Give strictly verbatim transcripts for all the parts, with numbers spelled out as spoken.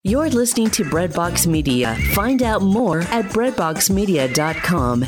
You're listening to Breadbox Media. Find out more at breadbox media dot com.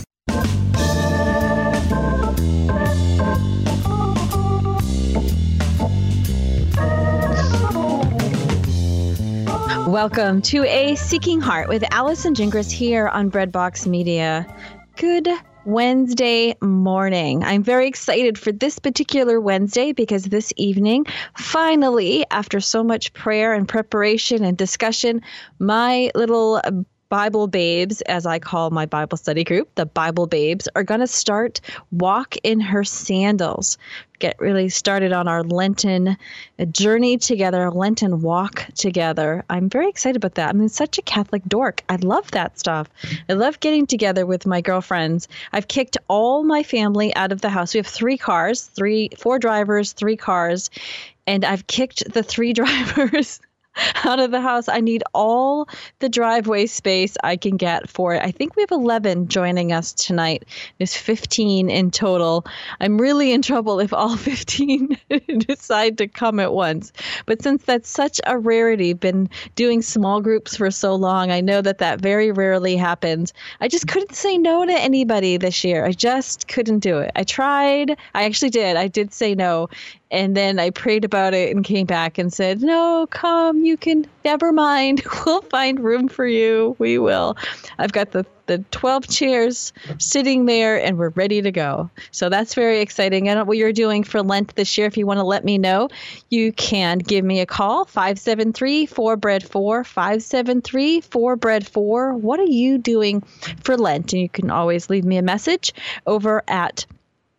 Welcome to A Seeking Heart with Allison Gingras here on Breadbox Media. Good Wednesday morning. I'm very excited for this particular Wednesday because this evening, finally, after so much prayer and preparation and discussion, my little Bible babes, as I call my Bible study group, the Bible babes, are going to start Walk in Her Sandals. Get really started on our Lenten journey together, a Lenten walk together. I'm very excited about that. I'm such a Catholic dork. I love that stuff. I love getting together with my girlfriends. I've kicked all my family out of the house. We have three cars, three, four drivers, three cars, and I've kicked the three drivers out of the house. I need all the driveway space I can get for it. I think we have eleven joining us tonight. There's fifteen in total. I'm really in trouble if all fifteen decide to come at once. But since that's such a rarity, been doing small groups for so long, I know that that very rarely happens. I just couldn't say no to anybody this year. I just couldn't do it. I tried. I actually did. I did say no. And then I prayed about it and came back and said, no, come, you can, never mind. We'll find room for you. We will. I've got the, the twelve chairs sitting there and we're ready to go. So that's very exciting. I don't know what you're doing for Lent this year. If you want to let me know, you can give me a call, five seven three, four bread four, five seven three, four bread four. What are you doing for Lent? And you can always leave me a message over at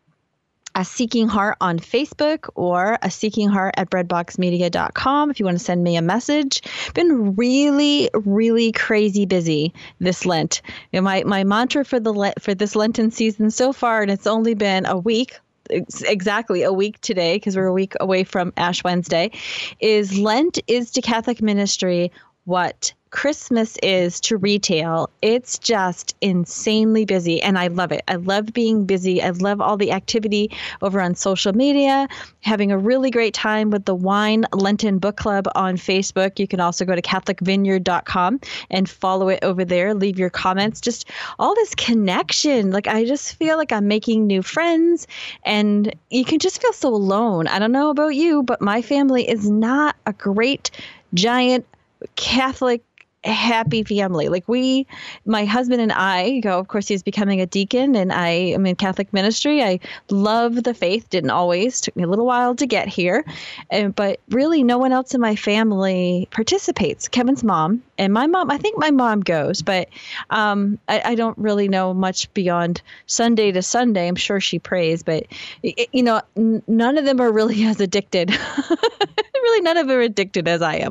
A Seeking Heart on Facebook or A Seeking Heart at breadbox media dot com if you want to send me a message. Been really, really crazy busy this Lent. You know, my my mantra for the Lent, for this Lenten season so far, and it's only been a week, exactly a week today because we're a week away from Ash Wednesday, is Lent is to Catholic ministry what Christmas is to retail. It's just insanely busy, and I love it. I love being busy. I love all the activity over on social media, having a really great time with the Wine Lenten Book Club on Facebook. You can also go to catholic vineyard dot com and follow it over there. Leave your comments. Just all this connection. Like, I just feel like I'm making new friends, and you can just feel so alone. I don't know about you, but my family is not a great, giant Catholic happy family. Like we, my husband and I go, of course, he's becoming a deacon and I am in Catholic ministry. I love the faith. Didn't always, took me a little while to get here. And, but really no one else in my family participates. Kevin's mom and my mom, I think my mom goes, but um, I, I don't really know much beyond Sunday to Sunday. I'm sure she prays, but it, you know, n- none of them are really as addicted. Really, none of them are addicted as I am.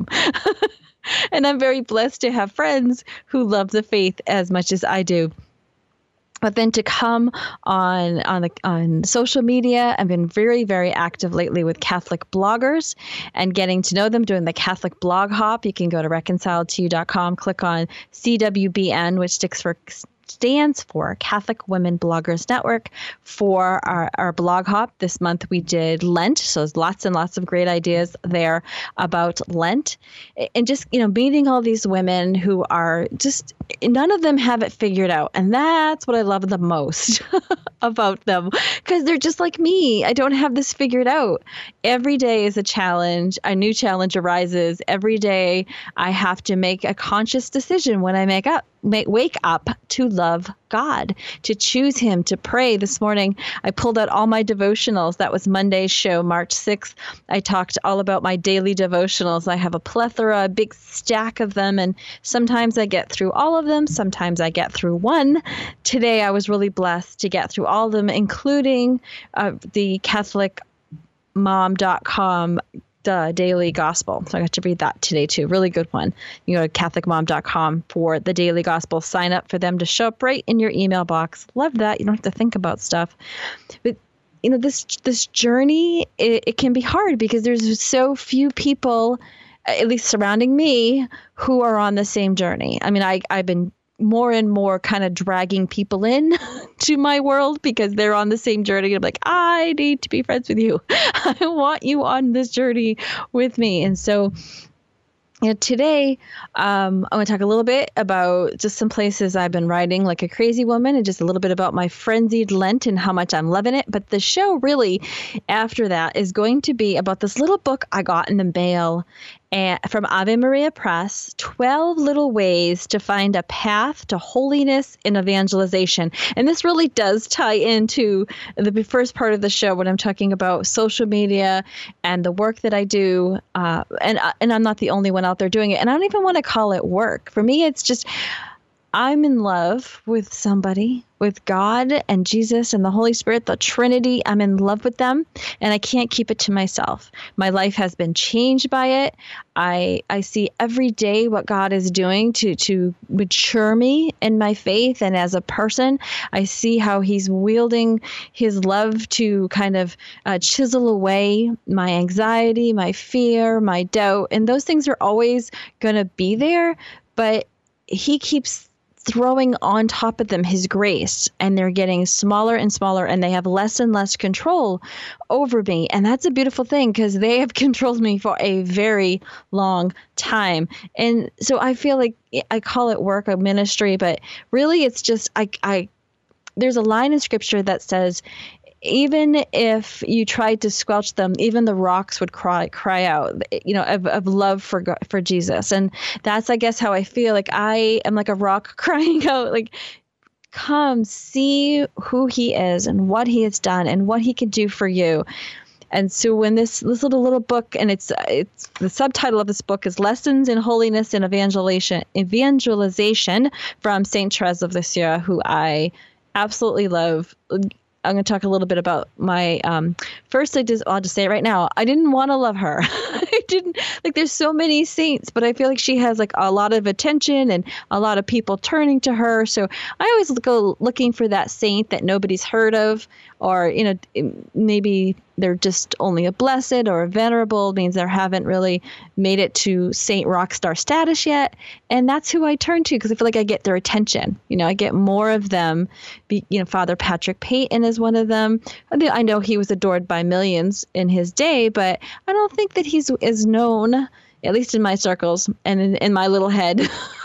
And I'm very blessed to have friends who love the faith as much as I do. But then to come on on the, on social media, I've been very, very active lately with Catholic bloggers and getting to know them, doing the Catholic blog hop. You can go to reconciled to you dot com, click on C W B N, which sticks for stands for Catholic Women Bloggers Network. For our, our blog hop this month, we did Lent. So there's lots and lots of great ideas there about Lent. And just, you know, meeting all these women who are just, none of them have it figured out. And that's what I love the most about them, because they're just like me. I don't have this figured out. Every day is a challenge. A new challenge arises. Every day I have to make a conscious decision when I make up. Make, wake up to love God, to choose him, to pray. This morning, I pulled out all my devotionals. That was Monday's show, March sixth. I talked all about my daily devotionals. I have a plethora, a big stack of them, and sometimes I get through all of them. Sometimes I get through one. Today, I was really blessed to get through all of them, including uh, the Catholic Mom dot com Uh, daily gospel. So I got to read that today too. Really good one. You go to Catholic Mom dot com for the daily gospel. Sign up for them to show up right in your email box. Love that. You don't have to think about stuff. But you know, this this journey, it, it can be hard because there's so few people, at least surrounding me, who are on the same journey. I mean, I I've been more and more kind of dragging people in to my world because they're on the same journey. I'm like, I need to be friends with you. I want you on this journey with me. And so You know, today, um, I'm going to talk a little bit about just some places I've been writing like a crazy woman, and just a little bit about my frenzied Lent and how much I'm loving it. But the show really after that is going to be about this little book I got in the mail and from Ave Maria Press, twelve Little Ways to Find a Path to Holiness in Evangelization. And this really does tie into the first part of the show when I'm talking about social media and the work that I do. Uh, and, and I'm not the only one out there doing it. And I don't even want to call it work. For me, it's just I'm in love with somebody, with God and Jesus and the Holy Spirit, the Trinity. I'm in love with them, and I can't keep it to myself. My life has been changed by it. I I see every day what God is doing to to mature me in my faith and as a person. I see how he's wielding his love to kind of uh, chisel away my anxiety, my fear, my doubt. And those things are always going to be there, but he keeps throwing on top of them his grace, and they're getting smaller and smaller, and they have less and less control over me. And that's a beautiful thing, because they have controlled me for a very long time. And so I feel like I call it work, a ministry, but really it's just, I, I, there's a line in scripture that says, even if you tried to squelch them, even the rocks would cry, cry out, you know, of, of love for God, for Jesus. And that's, I guess, how I feel. Like I am like a rock crying out, like, come see who he is and what he has done and what he can do for you. And so when this, this little, little book, and it's, it's the subtitle of this book is Lessons in Holiness and Evangelization, Evangelization from Saint Therese of Lisieux, who I absolutely love. I'm going to talk a little bit about my, um, first, I just, I'll just say it right now. I didn't want to love her. I didn't, like, there's so many saints, but I feel like she has like a lot of attention and a lot of people turning to her. So I always go looking for that saint that nobody's heard of, or, you know, maybe they're just only a blessed or a venerable, means they haven't really made it to saint rock star status yet. And that's who I turn to, because I feel like I get their attention. You know, I get more of them. Be, you know, Father Patrick Peyton is one of them. I know he was adored by millions in his day, but I don't think that he's is known, at least in my circles and in, in my little head.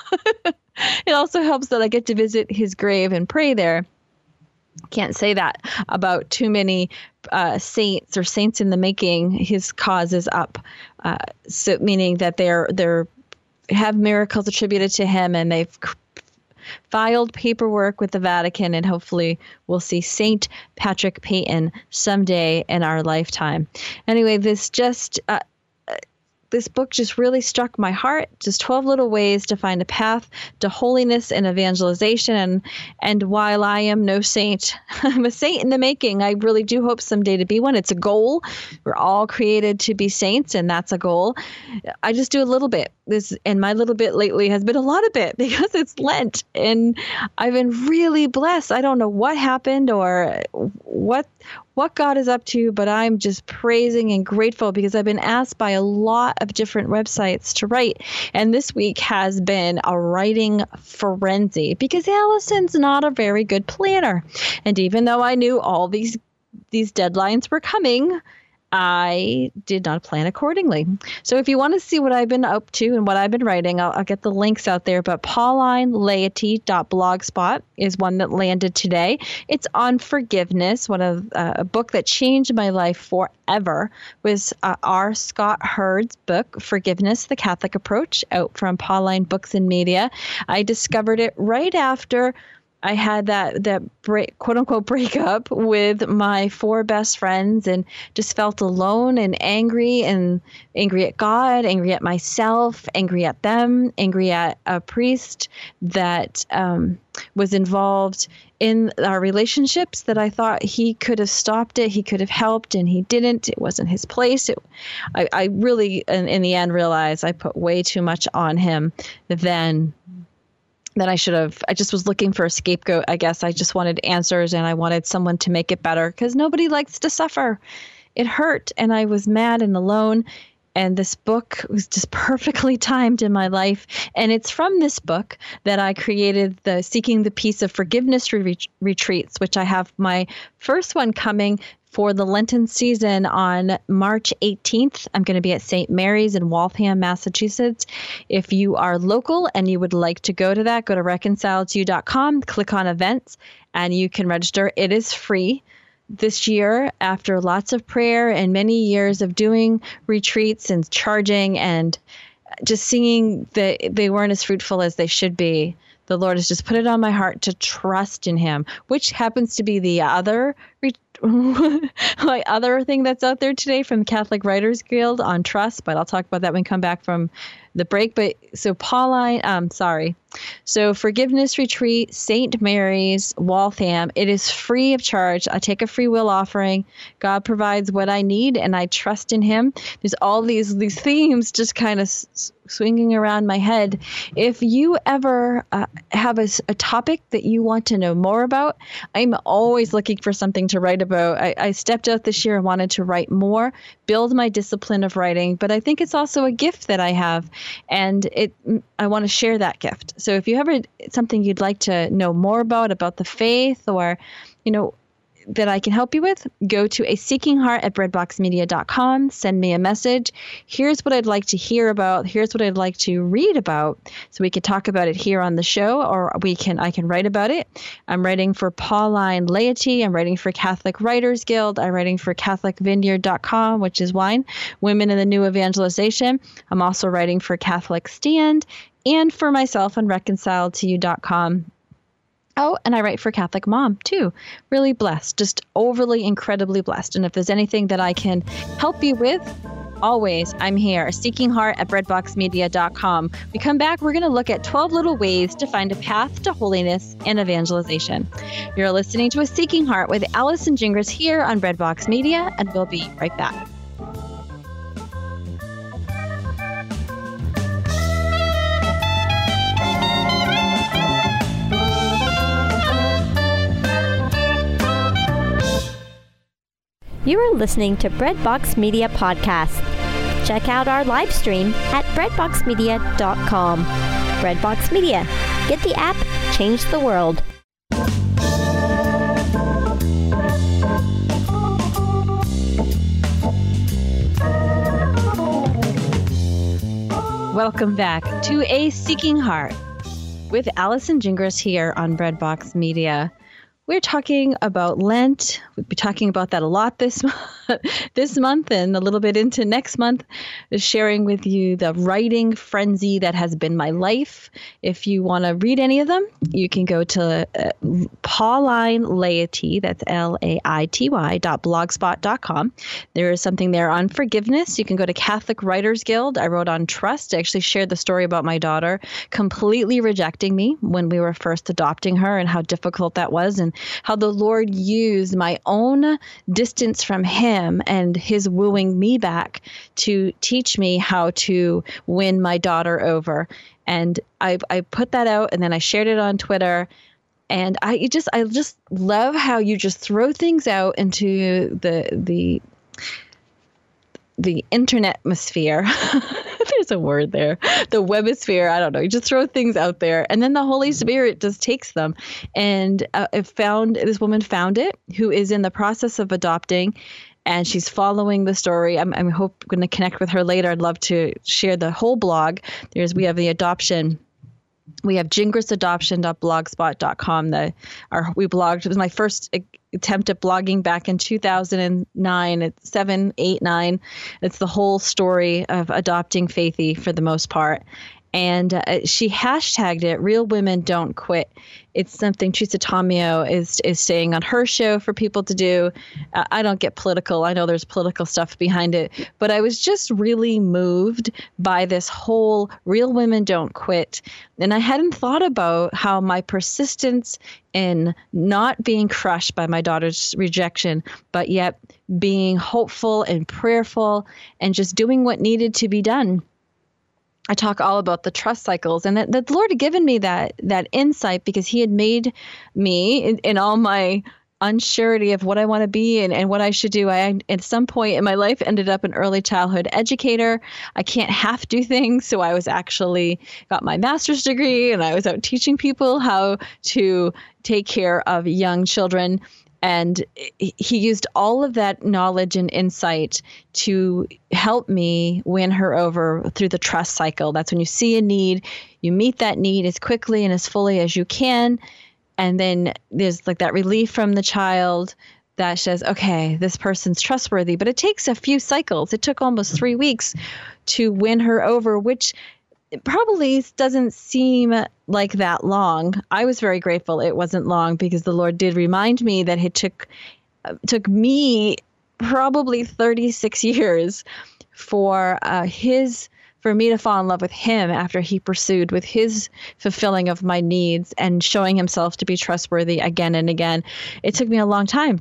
It also helps that I get to visit his grave and pray there. Can't say that about too many uh, saints or saints in the making. His cause is up, uh, so meaning that they're they're have miracles attributed to him, and they've filed paperwork with the Vatican, and hopefully we'll see Saint Patrick Peyton someday in our lifetime. Anyway, this just. Uh, This book just really struck my heart. Just twelve little ways to find a path to holiness and evangelization. And and while I am no saint, I'm a saint in the making. I really do hope someday to be one. It's a goal. We're all created to be saints, and that's a goal. I just do a little bit. This and my little bit lately has been a lot of bit, because it's Lent, and I've been really blessed. I don't know what happened or what what God is up to, but I'm just praising and grateful, because I've been asked by a lot of different websites to write. And this week has been a writing frenzy, because Allison's not a very good planner. And even though I knew all these these deadlines were coming, I did not plan accordingly. So if you want to see what I've been up to and what I've been writing, I'll, I'll get the links out there. But pauline laity dot blogspot is one that landed today. It's on forgiveness, one of uh, a book that changed my life forever. Was uh, R. Scott Hurd's book, Forgiveness, the Catholic Approach, out from Pauline Books and Media. I discovered it right after I had that that break, quote unquote breakup with my four best friends, and just felt alone and angry and angry at God, angry at myself, angry at them, angry at a priest that um, was involved in our relationships, that I thought he could have stopped it. He could have helped, and he didn't. It wasn't his place. It, I, I really, in, in the end, realized I put way too much on him than that I should have. I just was looking for a scapegoat. I guess I just wanted answers, and I wanted someone to make it better, because nobody likes to suffer. It hurt, and I was mad and alone. And this book was just perfectly timed in my life. And it's from this book that I created the Seeking the Peace of Forgiveness re- retreats, which I have my first one coming for the Lenten season on March eighteenth. I'm going to be at Saint Mary's in Waltham, Massachusetts. If you are local and you would like to go to that, go to reconcile to you dot com, click on events, and you can register. It is free. This year, after lots of prayer and many years of doing retreats and charging and just seeing that they weren't as fruitful as they should be, the Lord has just put it on my heart to trust in him, which happens to be the other my other thing that's out there today from the Catholic Writers Guild on trust, but I'll talk about that when we come back from the break. But so Pauline, um, sorry. So Forgiveness Retreat, Saint Mary's, Waltham. It is free of charge. I take a free will offering. God provides what I need, and I trust in him. There's all these these themes just kind of s- swinging around my head. If you ever uh, have a, a topic that you want to know more about, I'm always looking for something to write about. I, I stepped out this year and wanted to write more, build my discipline of writing, but I think it's also a gift that I have, and it I want to share that gift. So if you have a, something you'd like to know more about, about the faith, or, you know, that I can help you with, go to a seeking heart at breadbox media dot com. Send me a message. Here's what I'd like to hear about. Here's what I'd like to read about. So we can talk about it here on the show, or we can I can write about it. I'm writing for Pauline Laity. I'm writing for Catholic Writers Guild. I'm writing for Catholic Vineyard dot com, which is wine, Women in the New Evangelization. I'm also writing for Catholic Stand and for myself on reconcile to you dot com. Oh, and I write for Catholic Mom, too. Really blessed, just overly, incredibly blessed. And if there's anything that I can help you with, always, I'm here. Seeking Heart at breadbox media dot com. We come back, we're going to look at twelve little ways to find a path to holiness and evangelization. You're listening to A Seeking Heart with Allison Gingras here on Breadbox Media, and we'll be right back. You are listening to Breadbox Media Podcast. Check out our live stream at breadbox media dot com. Breadbox Media. Get the app, change the world. Welcome back to A Seeking Heart with Allison Gingras here on Breadbox Media. We're talking about Lent. We'll be talking about that a lot this month, this month and a little bit into next month, sharing with you the writing frenzy that has been my life. If you want to read any of them, you can go to uh, Pauline Laity, that's L A I T Y, dot blogspot dot com. There is something there on forgiveness. You can go to Catholic Writers Guild. I wrote on trust. I actually shared the story about my daughter completely rejecting me when we were first adopting her and how difficult that was, and how the Lord used my own distance from him and his wooing me back to teach me how to win my daughter over. And I, I put that out, and then I shared it on Twitter. And I it just I just love how you just throw things out into the the the internet atmosphere. There's a word there. The webosphere. I don't know. You just throw things out there, and then the Holy Spirit just takes them. And uh, it found this woman found it, who is in the process of adopting, and she's following the story. I'm I'm hope going to connect with her later. I'd love to share the whole blog. There's we have the adoption. We have gingras adoption dot blogspot dot com. The our we blogged. It was my first attempt at blogging back in two thousand nine. It's seven, eight, nine. It's the whole story of adopting Faithy for the most part. And uh, she hashtagged it, Real Women Don't Quit. It's something Teresa Tomeo is is saying on her show for people to do. Uh, I don't get political. I know there's political stuff behind it. But I was just really moved by this whole Real Women Don't Quit. And I hadn't thought about how my persistence in not being crushed by my daughter's rejection, but yet being hopeful and prayerful and just doing what needed to be done. I talk all about the trust cycles, and that, that the Lord had given me that that insight because he had made me in, in all my unsurety of what I want to be and, and what I should do. I, at some point in my life, ended up an early childhood educator. I can't half do things. So I was actually got my master's degree, and I was out teaching people how to take care of young children. And he used all of that knowledge and insight to help me win her over through the trust cycle. That's when you see a need, you meet that need as quickly and as fully as you can. And then there's like that relief from the child that says, okay, this person's trustworthy. But it takes a few cycles. It took almost three weeks to win her over, which probably doesn't seem like that long. I was very grateful it wasn't long, because the Lord did remind me that it took uh, took me probably thirty-six years for uh, his for me to fall in love with him after he pursued with his fulfilling of my needs and showing himself to be trustworthy again and again. It took me a long time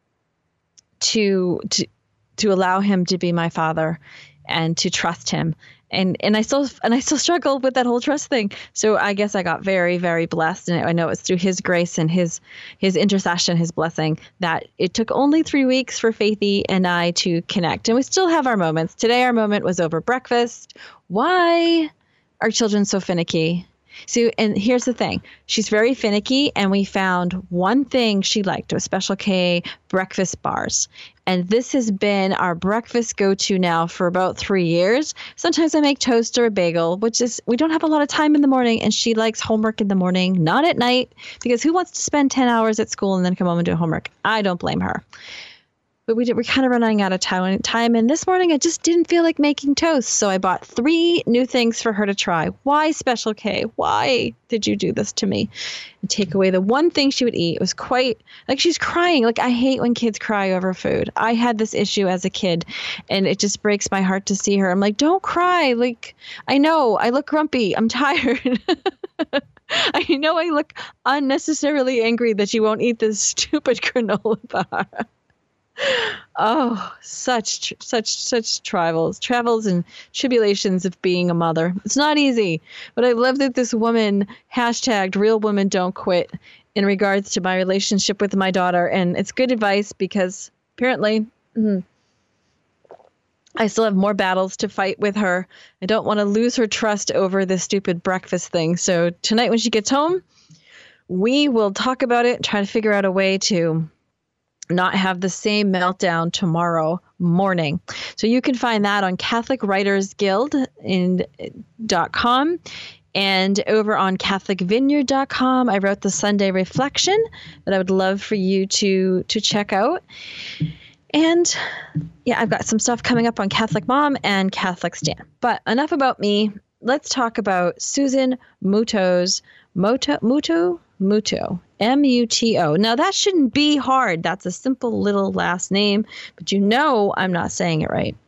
to to to allow him to be my father and to trust him. And and I still and I still struggle with that whole trust thing. So I guess I got very, very blessed. And I know it's through his grace and his his intercession, his blessing, that it took only three weeks for Faithy and I to connect. And we still have our moments. Today, our moment was over breakfast. Why are children so finicky? So, and here's the thing. She's very finicky, and we found one thing she liked, was Special K breakfast bars. And this has been our breakfast go-to now for about three years. Sometimes I make toast or a bagel, which is, we don't have a lot of time in the morning, and she likes homework in the morning, not at night, because who wants to spend ten hours at school and then come home and do homework? I don't blame her. But we did, we're kind of running out of time, time. And this morning, I just didn't feel like making toast. So I bought three new things for her to try. Why, Special K? Why did you do this to me? And take away the one thing she would eat. It was quite, like, she's crying. Like, I hate when kids cry over food. I had this issue as a kid, and it just breaks my heart to see her. I'm like, don't cry. Like, I know, I look grumpy. I'm tired. I know I look unnecessarily angry that you won't eat this stupid granola bar. Oh, such, such, such travels, travels and tribulations of being a mother. It's not easy, but I love that this woman hashtagged real women don't quit in regards to my relationship with my daughter. And it's good advice, because apparently mm, I still have more battles to fight with her. I don't want to lose her trust over this stupid breakfast thing. So tonight when she gets home, we will talk about it and try to figure out a way to not have the same meltdown tomorrow morning. So you can find that on Catholic Writers Guild in dot com and over on Catholic Vineyard dot com. I wrote the Sunday reflection that I would love for you to to check out. And yeah, I've got some stuff coming up on Catholic Mom and Catholic Stan. But enough about me. Let's talk about Susan Muto's Moto Muto Muto. M U T O. Now, that shouldn't be hard. That's a simple little last name, but you know I'm not saying it right.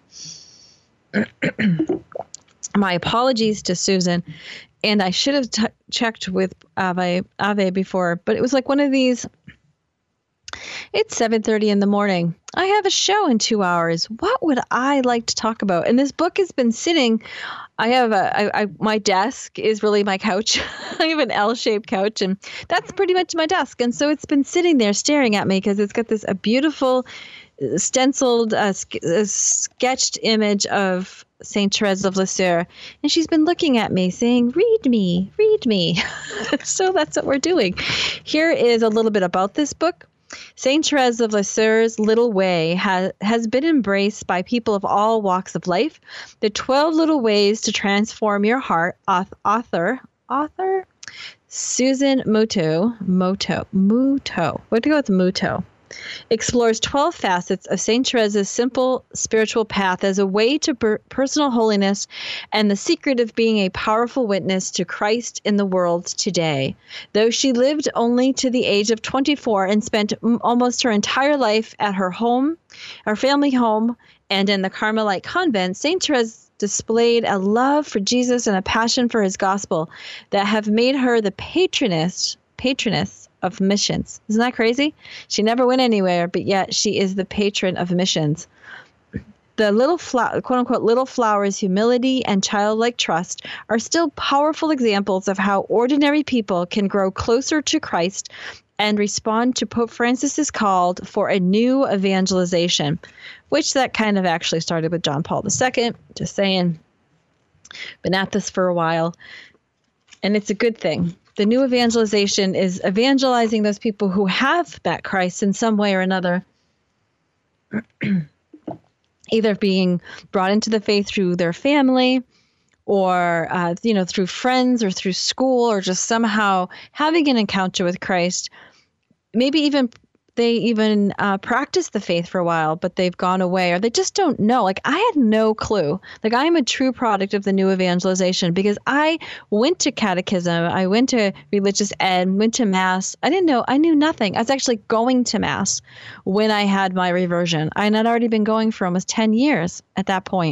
My apologies to Susan. And I should have t- checked with Ave, Ave before, but it was like one of these, it's seven thirty in the morning. I have a show in two hours. What would I like to talk about? And this book has been sitting. I have a, I, I, my desk is really my couch. I have an L-shaped couch, and that's pretty much my desk. And so it's been sitting there staring at me, because it's got this a beautiful stenciled, uh, sk- uh, sketched image of Saint Therese of Lisieux. And she's been looking at me saying, read me, read me. So that's what we're doing. Here is a little bit about this book. Saint Therese of Lisieux's Little Way has, has been embraced by people of all walks of life. The twelve Little Ways to Transform Your Heart, author, author Susan Muto, Muto, Muto, what do you go with Muto? Explores twelve facets of Saint Therese's simple spiritual path as a way to per- personal holiness and the secret of being a powerful witness to Christ in the world today. Though she lived only to the age of twenty-four and spent m- almost her entire life at her home, her family home, and in the Carmelite convent, Saint Therese displayed a love for Jesus and a passion for his gospel that have made her the patroness, patroness of missions. Isn't that crazy? She never went anywhere, but yet she is the patron of missions. The little flower, quote unquote, little flower's humility and childlike trust are still powerful examples of how ordinary people can grow closer to Christ and respond to Pope Francis's call for a new evangelization, which that kind of actually started with John Paul the Second. Just saying, been at this for a while. And it's a good thing. The new evangelization is evangelizing those people who have met Christ in some way or another, either being brought into the faith through their family or, uh, you know, through friends or through school, or just somehow having an encounter with Christ. Maybe even they even uh, practice the faith for a while, but they've gone away, or they just don't know. Like, I had no clue. Like, I am a true product of the new evangelization because I went to catechism. I went to religious ed, went to Mass. I didn't know. I knew nothing. I was actually going to Mass when I had my reversion. I had already been going for almost ten years at that point,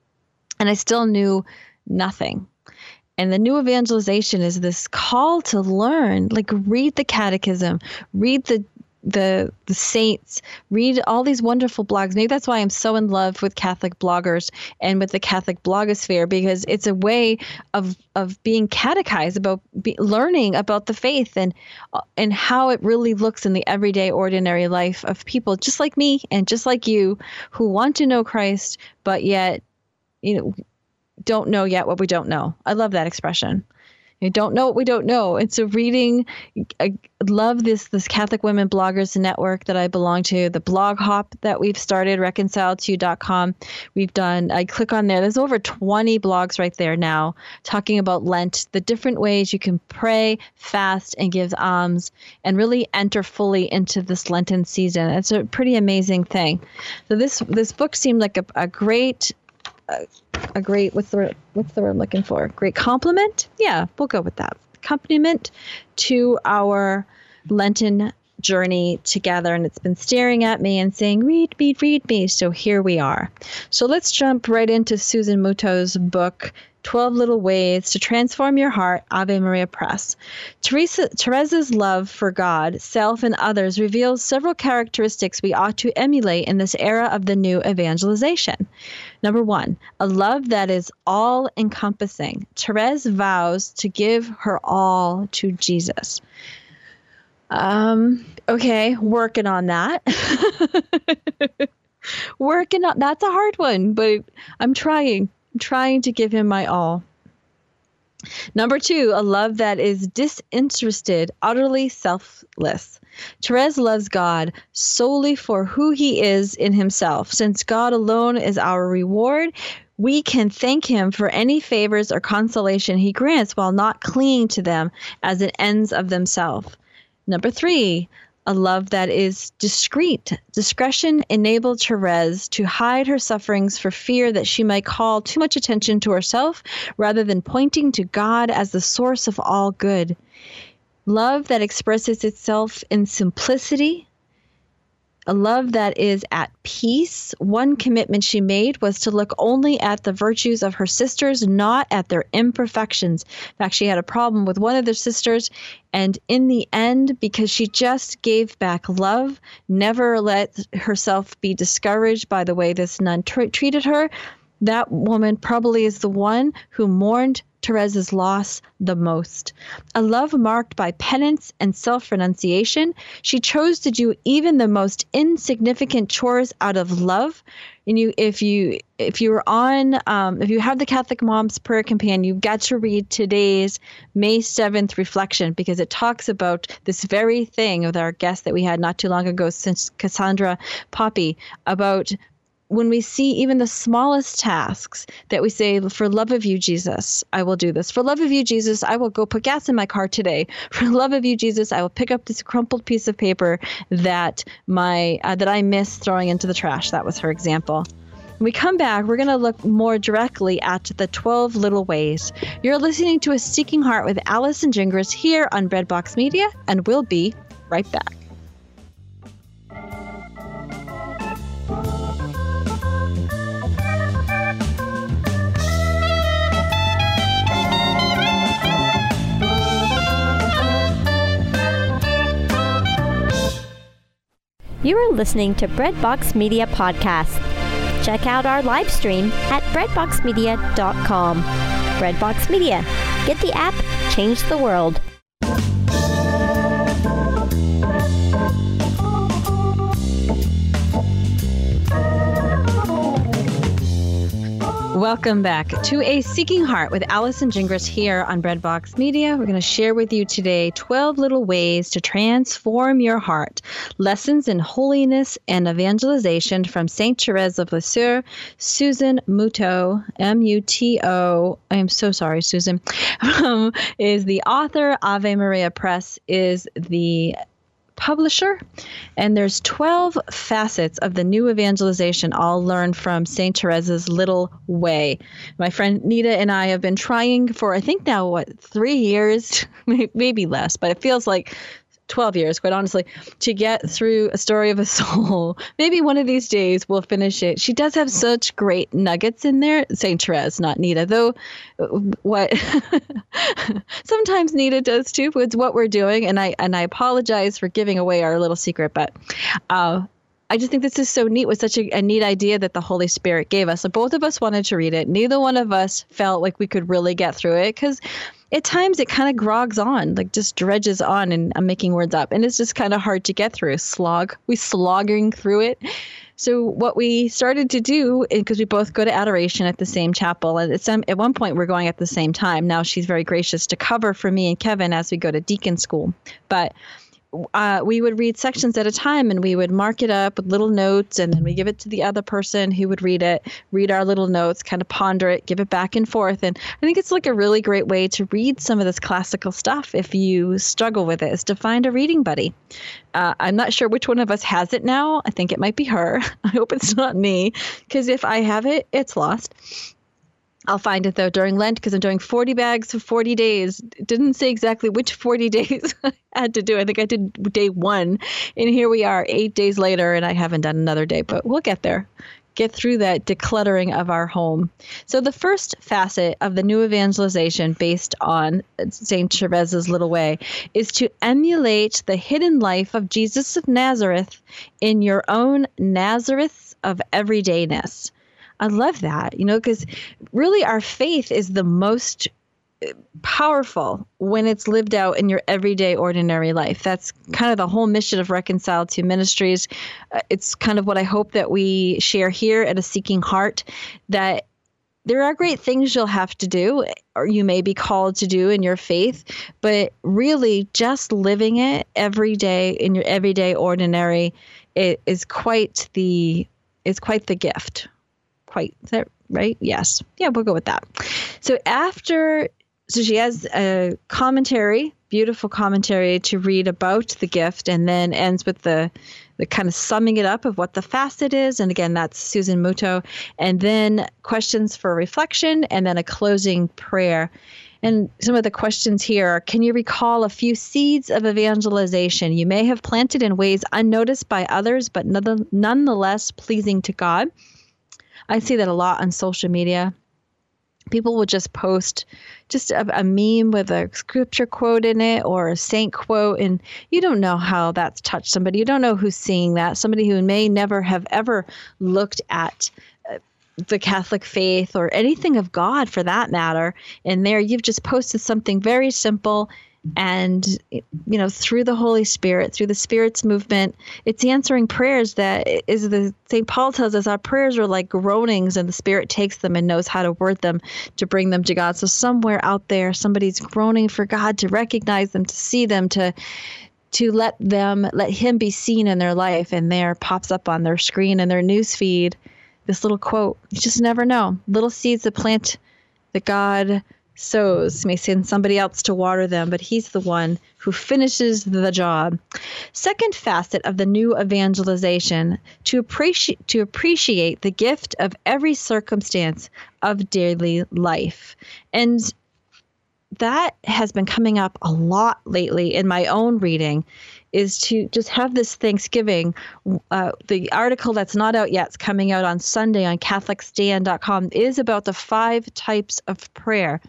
and I still knew nothing. And the new evangelization is this call to learn, like read the catechism, read the the the saints, read all these wonderful blogs. Maybe that's why I'm so in love with Catholic bloggers and with the Catholic blogosphere, because it's a way of of being catechized about be, learning about the faith and and how it really looks in the everyday, ordinary life of people just like me and just like you who want to know Christ, but yet, you know, don't know yet what we don't know. I love that expression. You don't know what we don't know. And so reading, I love this this Catholic Women Bloggers Network that I belong to, the blog hop that we've started, reconciled to you dot com. We've done, I click on there, there's over twenty blogs right there now talking about Lent, the different ways you can pray, fast, and give alms, and really enter fully into this Lenten season. It's a pretty amazing thing. So this this book seemed like a, a great A, a great, what's the word, what's the word I'm looking for? Great compliment? Yeah, we'll go with that. Accompaniment to our Lenten journey together. And it's been staring at me and saying, read me, read me. So here we are. So let's jump right into Susan Muto's book, twelve Little Ways to Transform Your Heart, Ave Maria Press. Teresa, Teresa's love for God, self, and others reveals several characteristics we ought to emulate in this era of the new evangelization. Number one, a love that is all-encompassing. Therese vows to give her all to Jesus. Um, okay, working on that. working on, that's a hard one, but I'm trying. I'm trying to give him my all. Number two, a love that is disinterested, utterly selfless. Therese loves God solely for who he is in himself. Since God alone is our reward, we can thank him for any favors or consolation he grants while not clinging to them as an ends of themselves. Number three, a love that is discreet. Discretion enabled Therese to hide her sufferings for fear that she might call too much attention to herself rather than pointing to God as the source of all good. Love that expresses itself in simplicity. A love that is at peace. One commitment she made was to look only at the virtues of her sisters, not at their imperfections. In fact, she had a problem with one of their sisters, and in the end, because she just gave back love, never let herself be discouraged by the way this nun tr- treated her, that woman probably is the one who mourned Therese's loss the most. A love marked by penance and self-renunciation, she chose to do even the most insignificant chores out of love. And you, if you, if you were on, um, if you have the Catholic Moms Prayer Companion, you've got to read today's May seventh reflection, because it talks about this very thing with our guest that we had not too long ago, since Cassandra Poppy, about when we see even the smallest tasks that we say, for love of you, Jesus, I will do this. For love of you, Jesus, I will go put gas in my car today. For love of you, Jesus, I will pick up this crumpled piece of paper that my uh, that I missed throwing into the trash. That was her example. When we come back, we're going to look more directly at the twelve Little Ways. You're listening to A Seeking Heart with Allison Gingras here on Breadbox Media, and we'll be right back. You are listening to Breadbox Media Podcast. Check out our live stream at breadbox media dot com. Breadbox Media. Get the app, change the world. Welcome back to A Seeking Heart with Allison Gingras here on Breadbox Media. We're going to share with you today twelve little ways to transform your heart. Lessons in holiness and evangelization from Saint Therese of Lisieux. Susan Muto, M U T O, I am so sorry, Susan, um, is the author. Ave Maria Press is the publisher, and there's twelve facets of the new evangelization all learned from Saint Therese's little way. My friend Nita and I have been trying for, I think now, what, three years, maybe less, but it feels like twelve years, quite honestly, to get through A Story of a Soul. Maybe one of these days we'll finish it. She does have such great nuggets in there. Saint Therese, not Nita, though what sometimes Nita does too. It's what we're doing. And I and I apologize for giving away our little secret, but uh, I just think this is so neat. It was such a, a neat idea that the Holy Spirit gave us. So both of us wanted to read it. Neither one of us felt like we could really get through it because at times it kind of grogs on, like just dredges on, and I'm making words up. And it's just kind of hard to get through. Slog. We slogging through it. So what we started to do, because we both go to adoration at the same chapel, and at, some, at one point we're going at the same time. Now she's very gracious to cover for me and Kevin as we go to deacon school. But Uh, we would read sections at a time, and we would mark it up with little notes, and then we give it to the other person who would read it, read our little notes, kind of ponder it, give it back and forth. And I think it's like a really great way to read some of this classical stuff if you struggle with it, is to find a reading buddy. Uh, I'm not sure which one of us has it now. I think it might be her. I hope it's not me, because if I have it, it's lost. I'll find it, though, during Lent, because I'm doing forty bags for forty days. It didn't say exactly which forty days I had to do. I think I did day one. And here we are eight days later, and I haven't done another day. But we'll get there. Get through that decluttering of our home. So the first facet of the new evangelization based on Saint Therese's little way is to emulate the hidden life of Jesus of Nazareth in your own Nazareths of everydayness. I love that, you know, because really our faith is the most powerful when it's lived out in your everyday, ordinary life. That's kind of the whole mission of Reconciled to Ministries. Uh, it's kind of what I hope that we share here at A Seeking Heart, that there are great things you'll have to do, or you may be called to do in your faith, but really just living it every day in your everyday, ordinary, it is quite the is quite the gift. Quite, is that right? Yes. Yeah, we'll go with that. So after, so she has a commentary, beautiful commentary to read about the gift, and then ends with the, the kind of summing it up of what the facet is. And again, that's Susan Muto. And then questions for reflection, and then a closing prayer. And some of the questions here are, can you recall a few seeds of evangelization you may have planted in ways unnoticed by others, but nonetheless pleasing to God? I see that a lot on social media. People will just post just a, a meme with a scripture quote in it or a saint quote, and you don't know how that's touched somebody. You don't know who's seeing that. Somebody who may never have ever looked at uh, the Catholic faith or anything of God for that matter. And there you've just posted something very simple. And, you know, through the Holy Spirit, through the Spirit's movement, it's answering prayers that is the Saint Paul tells us our prayers are like groanings, and the Spirit takes them and knows how to word them to bring them to God. So somewhere out there, somebody's groaning for God to recognize them, to see them, to to let them, let Him be seen in their life. And there pops up on their screen and their news feed this little quote. You just never know. Little seeds that plant that God sows may send somebody else to water them, but He's the one who finishes the job. Second facet of the new evangelization, to appreciate to appreciate the gift of every circumstance of daily life. And that has been coming up a lot lately in my own reading, is to just have this Thanksgiving. Uh, the article that's not out yet, it's coming out on Sunday on Catholic Stand dot com, is about the five types of prayer.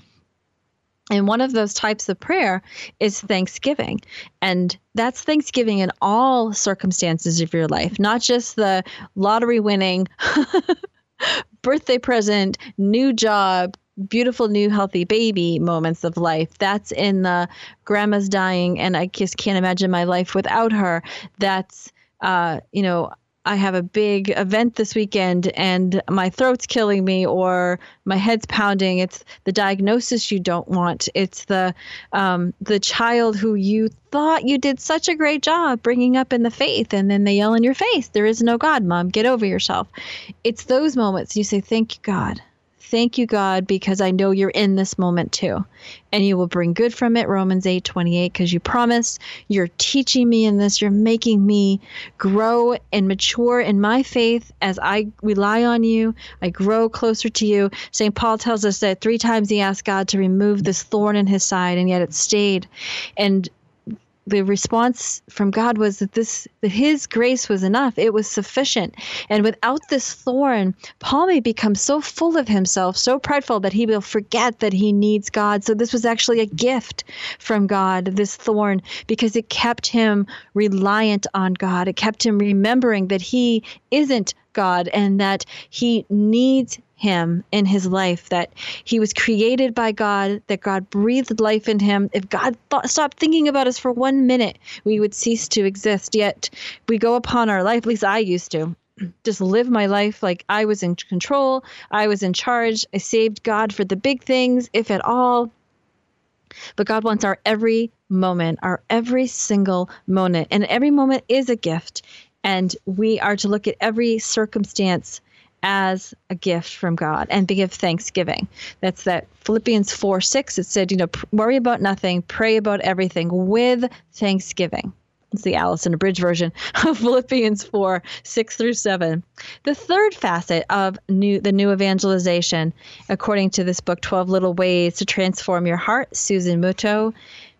And one of those types of prayer is thanksgiving. And that's thanksgiving in all circumstances of your life, not just the lottery winning, birthday present, new job, beautiful new healthy baby moments of life. That's in the grandma's dying and I just can't imagine my life without her. That's, uh, you know, I have a big event this weekend and my throat's killing me or my head's pounding. It's the diagnosis you don't want. It's the um, the child who you thought you did such a great job bringing up in the faith, and then they yell in your face, "There is no God, Mom. Get over yourself." It's those moments you say, "Thank you, God. Thank you, God, because I know you're in this moment too. And you will bring good from it," Romans eight twenty-eight, because you promise. You're teaching me in this. You're making me grow and mature in my faith as I rely on you. I grow closer to you. Saint Paul tells us that three times he asked God to remove this thorn in his side, and yet it stayed. And the response from God was that this, that his grace was enough. It was sufficient. And without this thorn, Paul may become so full of himself, so prideful that he will forget that he needs God. So this was actually a gift from God, this thorn, because it kept him reliant on God. It kept him remembering that he isn't God and that he needs him in his life, that he was created by God, that God breathed life in him. If God thought, stopped thinking about us for one minute, we would cease to exist. Yet we go upon our life, at least I used to, just live my life like I was in control. I was in charge. I saved God for the big things, if at all. But God wants our every moment, our every single moment. And every moment is a gift. And we are to look at every circumstance as a gift from God and give thanksgiving. That's that Philippians four six. It said, you know, worry about nothing, pray about everything with thanksgiving. It's the Allison Abridged version of Philippians four six through seven. The third facet of new the new evangelization, according to this book, twelve Little Ways to Transform Your Heart, Susan Muto,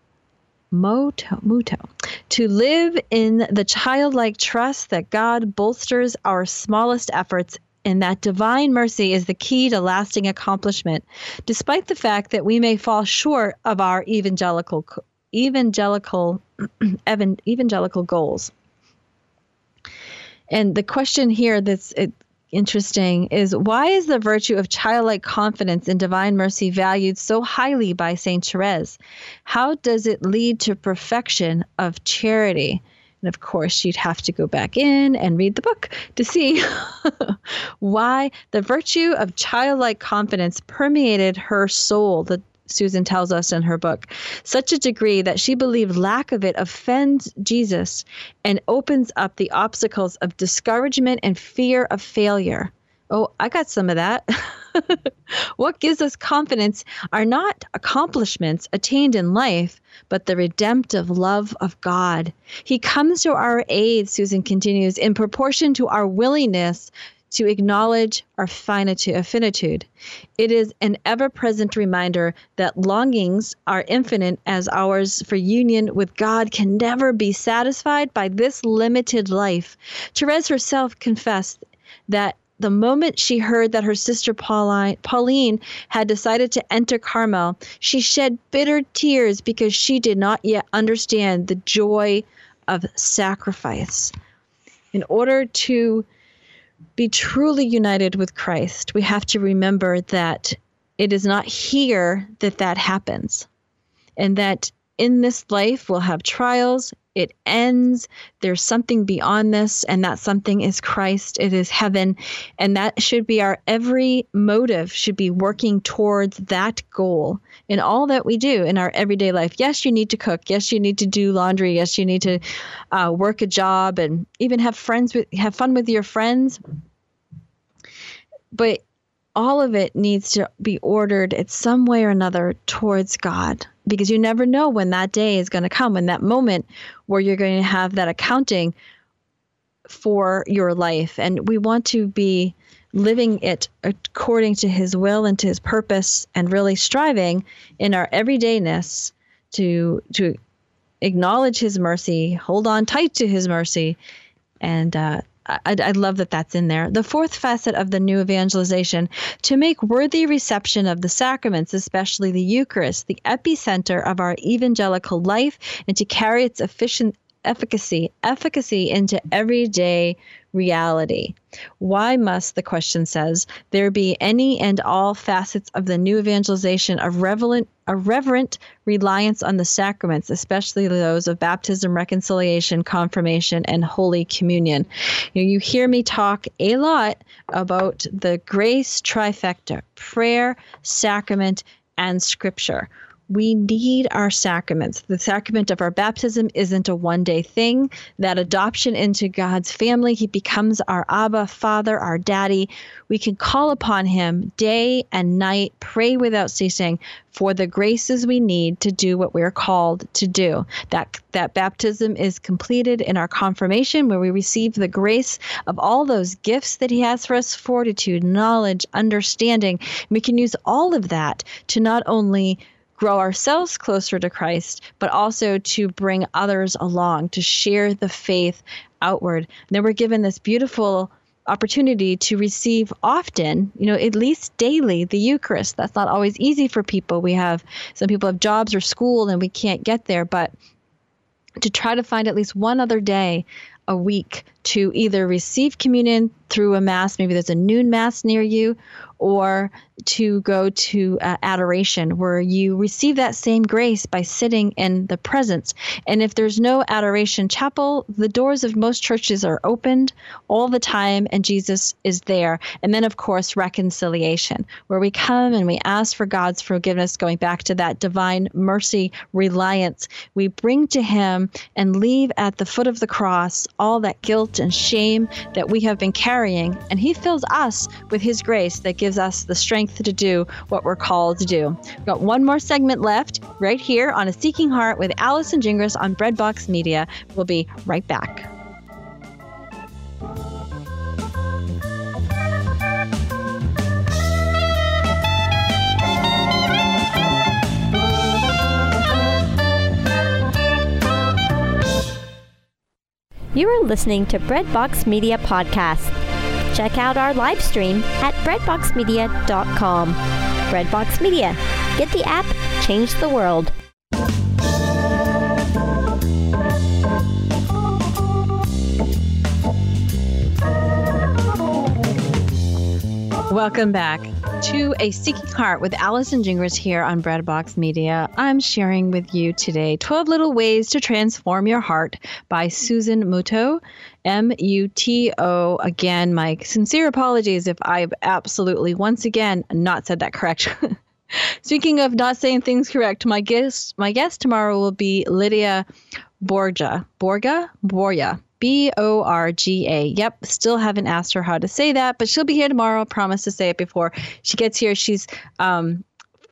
Moto, Muto, to live in the childlike trust that God bolsters our smallest efforts, and that divine mercy is the key to lasting accomplishment, despite the fact that we may fall short of our evangelical evangelical evangelical goals. And the question here that's interesting is, why is the virtue of childlike confidence in divine mercy valued so highly by Saint Therese? How does it lead to perfection of charity? And of course, you'd have to go back in and read the book to see why the virtue of childlike confidence permeated her soul, that Susan tells us in her book, such a degree that she believed lack of it offends Jesus and opens up the obstacles of discouragement and fear of failure. Oh, I got some of that. What gives us confidence are not accomplishments attained in life, but the redemptive love of God. He comes to our aid, Susan continues, in proportion to our willingness to acknowledge our finitude. It is an ever-present reminder that longings are infinite as ours for union with God can never be satisfied by this limited life. Therese herself confessed that the moment she heard that her sister Pauline, Pauline had decided to enter Carmel, she shed bitter tears because she did not yet understand the joy of sacrifice. In order to be truly united with Christ, we have to remember that it is not here that that happens, and that in this life we'll have trials. It ends. There's something beyond this, and that something is Christ. It is heaven, and that should be our every motive, should be working towards that goal in all that we do in our everyday life. Yes, you need to cook. Yes, you need to do laundry. Yes, you need to uh, work a job and even have friends with, have fun with your friends. But all of it needs to be ordered in some way or another towards God, because you never know when that day is going to come, when that moment where you're going to have that accounting for your life. And we want to be living it according to his will and to his purpose, and really striving in our everydayness to to acknowledge his mercy, hold on tight to his mercy. And uh I, I love that that's in there. The fourth facet of the new evangelization, to make worthy reception of the sacraments, especially the Eucharist, the epicenter of our evangelical life, and to carry its efficient efficacy, efficacy into everyday reality. Why must, the question says, there be any and all facets of the new evangelization of reverent, a reverent reliance on the sacraments, especially those of baptism, reconciliation, confirmation, and Holy Communion? You know, you hear me talk a lot about the grace trifecta: prayer, sacrament, and scripture. We need our sacraments. The sacrament of our baptism isn't a one-day thing. That adoption into God's family, he becomes our Abba, Father, our Daddy. We can call upon him day and night, pray without ceasing for the graces we need to do what we're called to do. That, that baptism is completed in our confirmation, where we receive the grace of all those gifts that he has for us: fortitude, knowledge, understanding. We can use all of that to not only grow ourselves closer to Christ, but also to bring others along, to share the faith outward. And then we're given this beautiful opportunity to receive often, you know, at least daily, the Eucharist. That's not always easy for people. We have, some people have jobs or school and we can't get there, but to try to find at least one other day a week to either receive communion through a mass, maybe there's a noon mass near you, or to go to uh, adoration, where you receive that same grace by sitting in the presence. And if there's no adoration chapel, the doors of most churches are opened all the time, and Jesus is there. And then, of course, reconciliation, where we come and we ask for God's forgiveness, going back to that divine mercy reliance. We bring to him and leave at the foot of the cross all that guilt and shame that we have been carrying, and he fills us with his grace that gives us the strength to do what we're called to do. We've got one more segment left right here on A Seeking Heart with Allison Gingras on Breadbox Media. We'll be right back. You are listening to Breadbox Media Podcast. Check out our live stream at breadbox media dot com. Breadbox Media. Get the app, change the world. Welcome back to A Seeking Heart with Allison Gingras here on Breadbox Media. I'm sharing with you today twelve Little Ways to Transform Your Heart by Susan Muto, M U T O. Again, my sincere apologies if I've absolutely, once again, not said that correct. Speaking of not saying things correct, my guest, my guest tomorrow will be Lydia Borja. Borga? Borja. B O R G A. Yep, still haven't asked her how to say that, but she'll be here tomorrow. I promise to say it before she gets here. She's, um,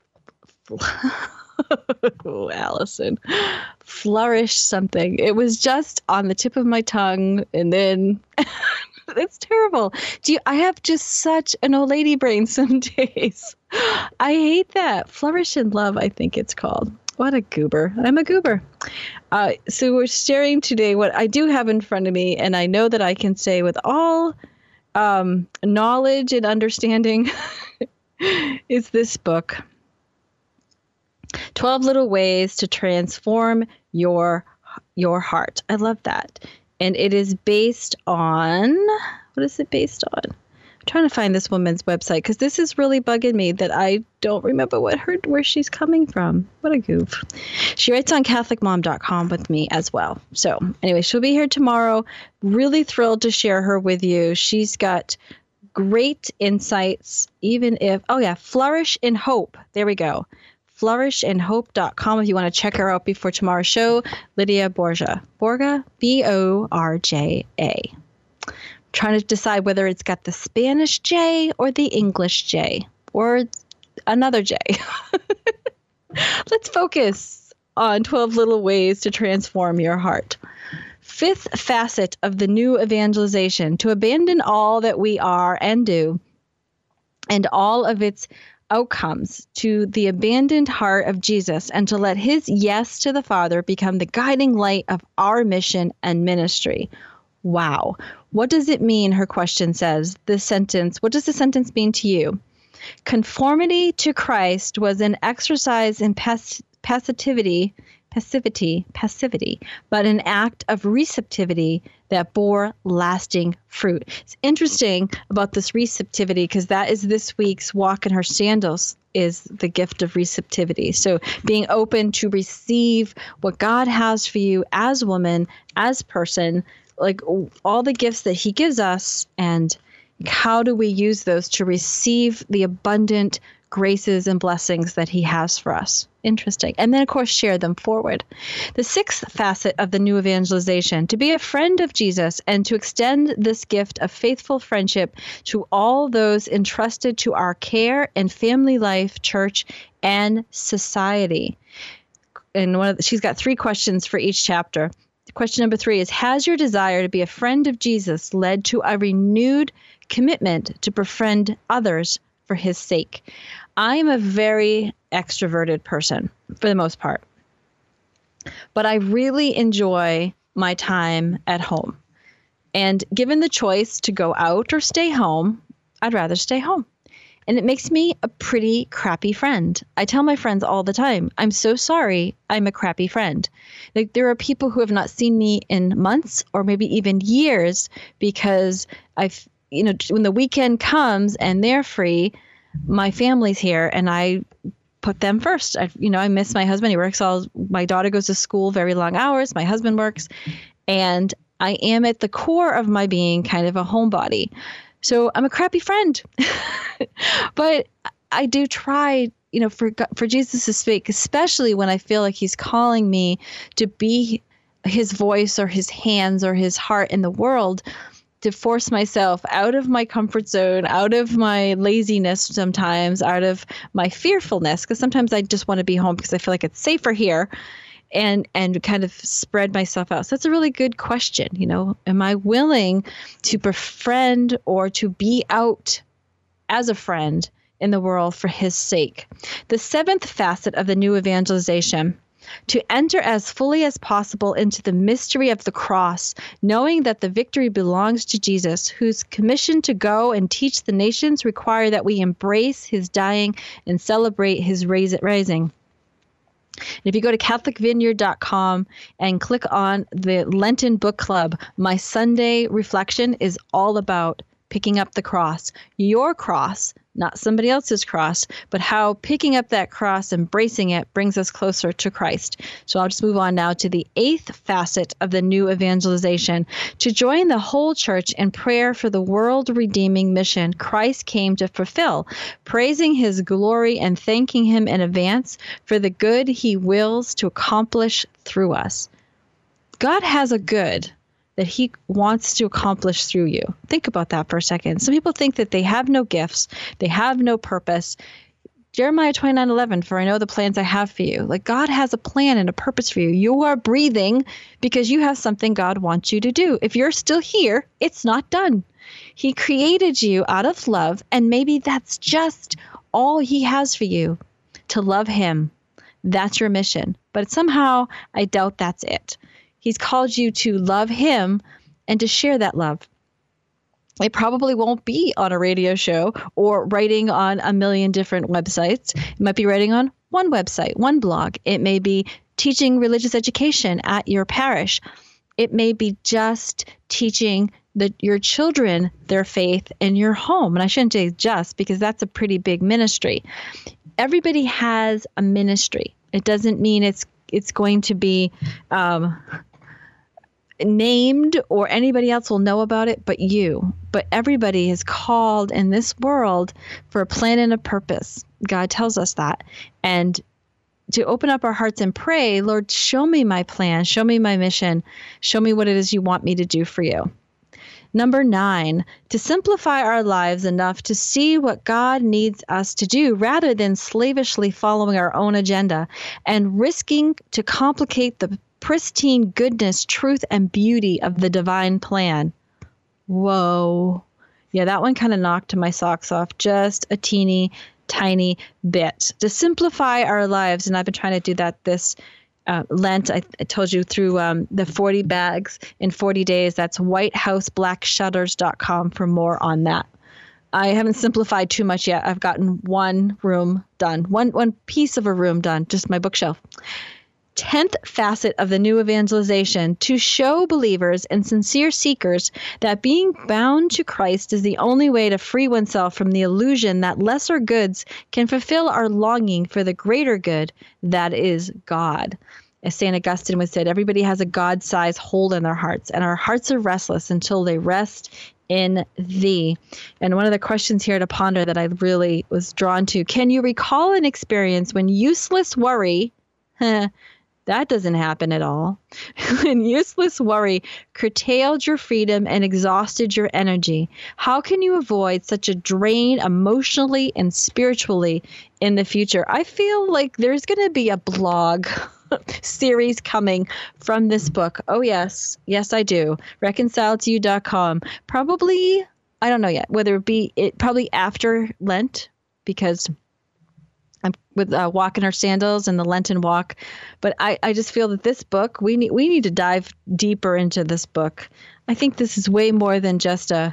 oh, Allison, flourish something. It was just on the tip of my tongue, and then it's terrible. Do you, I have just such an old lady brain some days. I hate that. Flourish in Love, I think it's called. What a goober. I'm a goober. Uh, so we're sharing today what I do have in front of me, and I know that I can say with all um, knowledge and understanding is this book, twelve Little Ways to Transform Your Your Heart. I love that. And it is based on, what is it based on? I'm trying to find this woman's website, because this is really bugging me that I don't remember what her where she's coming from. What a goof. She writes on Catholic Mom dot com with me as well. So anyway, she'll be here tomorrow. Really thrilled to share her with you. She's got great insights, even if, oh yeah, Flourish in Hope. There we go. flourish in hope dot com if you want to check her out before tomorrow's show. Lydia Borja. Borga, B O R J A. Trying to decide whether it's got the Spanish J or the English J or another J. Let's focus on twelve Little Ways to Transform Your Heart. Fifth facet of the new evangelization: to abandon all that we are and do and all of its outcomes to the abandoned heart of Jesus, and to let his yes to the Father become the guiding light of our mission and ministry. Wow. What does it mean? Her question says, this sentence, what does the sentence mean to you? Conformity to Christ was an exercise in pass- passivity, passivity, passivity, but an act of receptivity that bore lasting fruit. It's interesting about this receptivity because that is this week's Walk in Her Sandals, is the gift of receptivity. So being open to receive what God has for you as woman, as person, like all the gifts that he gives us, and how do we use those to receive the abundant graces and blessings that he has for us. Interesting. And then, of course, share them forward. The sixth facet of the new evangelization, to be a friend of Jesus and to extend this gift of faithful friendship to all those entrusted to our care and family life, church, and society. And one of the, she's got three questions for each chapter. Question number three is, has your desire to be a friend of Jesus led to a renewed commitment to befriend others for his sake? I am a very extroverted person for the most part, but I really enjoy my time at home. And given the choice to go out or stay home, I'd rather stay home. And it makes me a pretty crappy friend. I tell my friends all the time, I'm so sorry, I'm a crappy friend. Like, there are people who have not seen me in months or maybe even years because I've, you know, when the weekend comes and they're free, my family's here and I put them first. I, you know, I miss my husband. He works all, my daughter goes to school very long hours. My husband works, and I am at the core of my being kind of a homebody. So I'm a crappy friend, but I do try, you know, for, for Jesus to speak, especially when I feel like he's calling me to be his voice or his hands or his heart in the world, to force myself out of my comfort zone, out of my laziness sometimes, out of my fearfulness, because sometimes I just want to be home because I feel like it's safer here, and and kind of spread myself out. So that's a really good question. You know, am I willing to befriend or to be out as a friend in the world for his sake? The seventh facet of the new evangelization, to enter as fully as possible into the mystery of the cross, knowing that the victory belongs to Jesus, whose commission to go and teach the nations require that we embrace his dying and celebrate his rising. And if you go to Catholic Vineyard dot com and click on the Lenten Book Club, my Sunday reflection is all about picking up the cross, your cross, not somebody else's cross, but how picking up that cross, embracing it, brings us closer to Christ. So I'll just move on now to the eighth facet of the new evangelization, to join the whole church in prayer for the world-redeeming mission Christ came to fulfill, praising his glory and thanking him in advance for the good he wills to accomplish through us. God has a good that he wants to accomplish through you. Think about that for a second. Some people think that they have no gifts, they have no purpose. Jeremiah twenty-nine eleven, for I know the plans I have for you. Like, God has a plan and a purpose for you. You are breathing because you have something God wants you to do. If you're still here, it's not done. He created you out of love, and maybe that's just all he has for you, to love him. That's your mission. But somehow, I doubt that's it. He's called you to love him and to share that love. It probably won't be on a radio show or writing on a million different websites. It might be writing on one website, one blog. It may be teaching religious education at your parish. It may be just teaching the, your children their faith in your home. And I shouldn't say just, because that's a pretty big ministry. Everybody has a ministry. It doesn't mean it's it's going to be um, named or anybody else will know about it but you. But everybody is called in this world for a plan and a purpose. God tells us that. And to open up our hearts and pray, Lord, show me my plan, show me my mission, show me what it is you want me to do for you. Number nine, to simplify our lives enough to see what God needs us to do rather than slavishly following our own agenda and risking to complicate the pristine goodness, truth, and beauty of the divine plan. Whoa. Yeah, that one kind of knocked my socks off just a teeny tiny bit. To simplify our lives, and I've been trying to do that this Uh, Lent, I, I told you, through um, the forty bags in forty days. That's white house black shutters dot com for more on that. I haven't simplified too much yet. I've gotten one room done, one one piece of a room done, just my bookshelf. tenth facet of the new evangelization, to show believers and sincere seekers that being bound to Christ is the only way to free oneself from the illusion that lesser goods can fulfill our longing for the greater good that is God. As Saint Augustine would say, everybody has a God-sized hole in their hearts, and our hearts are restless until they rest in thee. And one of the questions here to ponder that I really was drawn to, can you recall an experience when useless worry, that doesn't happen at all, when useless worry curtailed your freedom and exhausted your energy? How can you avoid such a drain emotionally and spiritually in the future? I feel like there's going to be a blog series coming from this book. Oh, yes. Yes, I do. reconcile to you dot com. Probably, I don't know yet, whether it be it probably after Lent, because I'm with uh, Walk in Our Sandals and the Lenten Walk. But I, I just feel that this book, we need, we need to dive deeper into this book. I think this is way more than just a,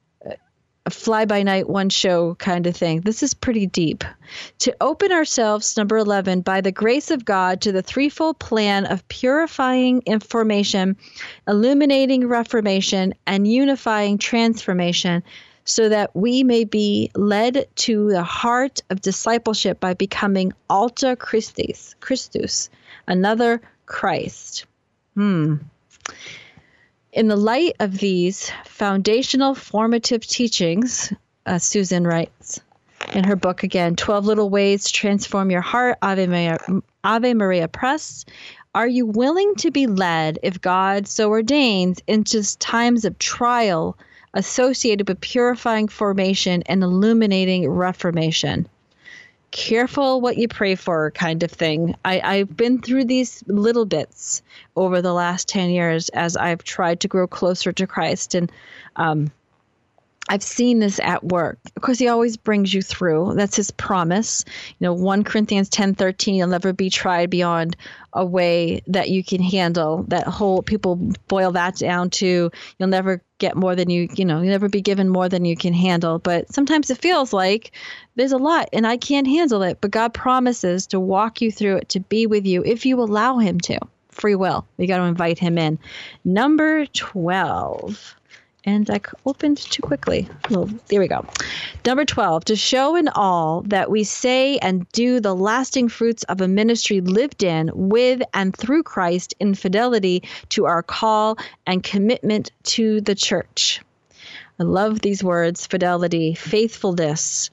a fly-by-night one-show kind of thing. This is pretty deep. To open ourselves, number eleven, by the grace of God, to the threefold plan of purifying information, illuminating reformation, and unifying transformation, so that we may be led to the heart of discipleship by becoming alter Christus, Christus, another Christ. Hmm. In the light of these foundational formative teachings, uh, Susan writes in her book again, twelve Little Ways to Transform Your Heart, Ave Maria, Ave Maria Press, are you willing to be led, if God so ordains, into times of trial associated with purifying formation and illuminating reformation? Careful what you pray for kind of thing. I, I've been through these little bits over the last ten years as I've tried to grow closer to Christ. And um, I've seen this at work. Of course, he always brings you through. That's his promise. You know, First Corinthians ten thirteen, you'll never be tried beyond a way that you can handle. That whole, people boil that down to, you'll never get more than you, you know, you'll never be given more than you can handle. But sometimes it feels like there's a lot and I can't handle it. But God promises to walk you through it, to be with you if you allow him to. Free will. We got to invite him in. Number twelve. And I opened too quickly. Well, there we go. Number twelve, to show in all that we say and do the lasting fruits of a ministry lived in, with, and through Christ in fidelity to our call and commitment to the church. I love these words, fidelity, faithfulness.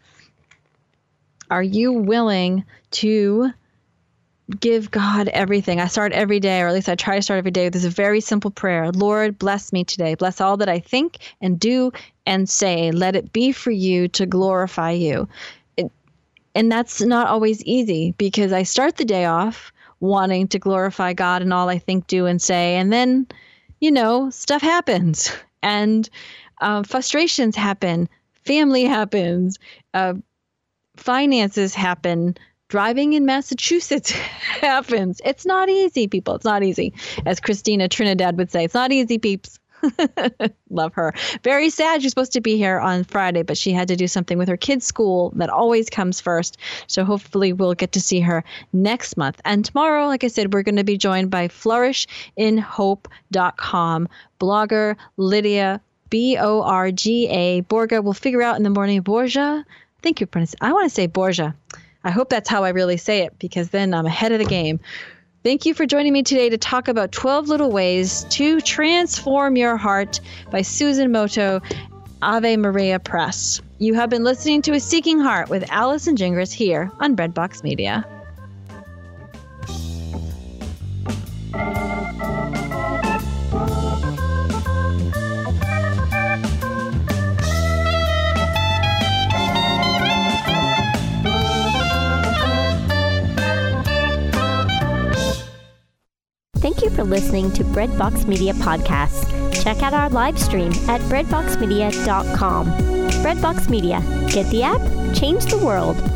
Are you willing to give God everything? I start every day, or at least I try to start every day with this very simple prayer. Lord, bless me today. Bless all that I think and do and say. Let it be for you to glorify you. It, and that's not always easy, because I start the day off wanting to glorify God in all I think, do, and say. And then, you know, stuff happens and uh, frustrations happen. Family happens. Uh, finances happen. Driving in Massachusetts happens. It's not easy, people. It's not easy. As Christina Trinidad would say, it's not easy, peeps. Love her. Very sad. She's supposed to be here on Friday, but she had to do something with her kids' school. That always comes first. So hopefully we'll get to see her next month. And tomorrow, like I said, we're going to be joined by flourish in hope dot com blogger Lydia, B O R G A, Borga. We'll figure out in the morning. Borgia? I think you're pronouncing. I want to say Borgia. I hope that's how I really say it, because then I'm ahead of the game. Thank you for joining me today to talk about twelve Little Ways to Transform Your Heart by Susan Moto, Ave Maria Press. You have been listening to A Seeking Heart with Allison Gingras here on Breadbox Media. Thank you for listening to Breadbox Media Podcasts. Check out our live stream at breadbox media dot com. Breadbox Media. Get the app, change the world.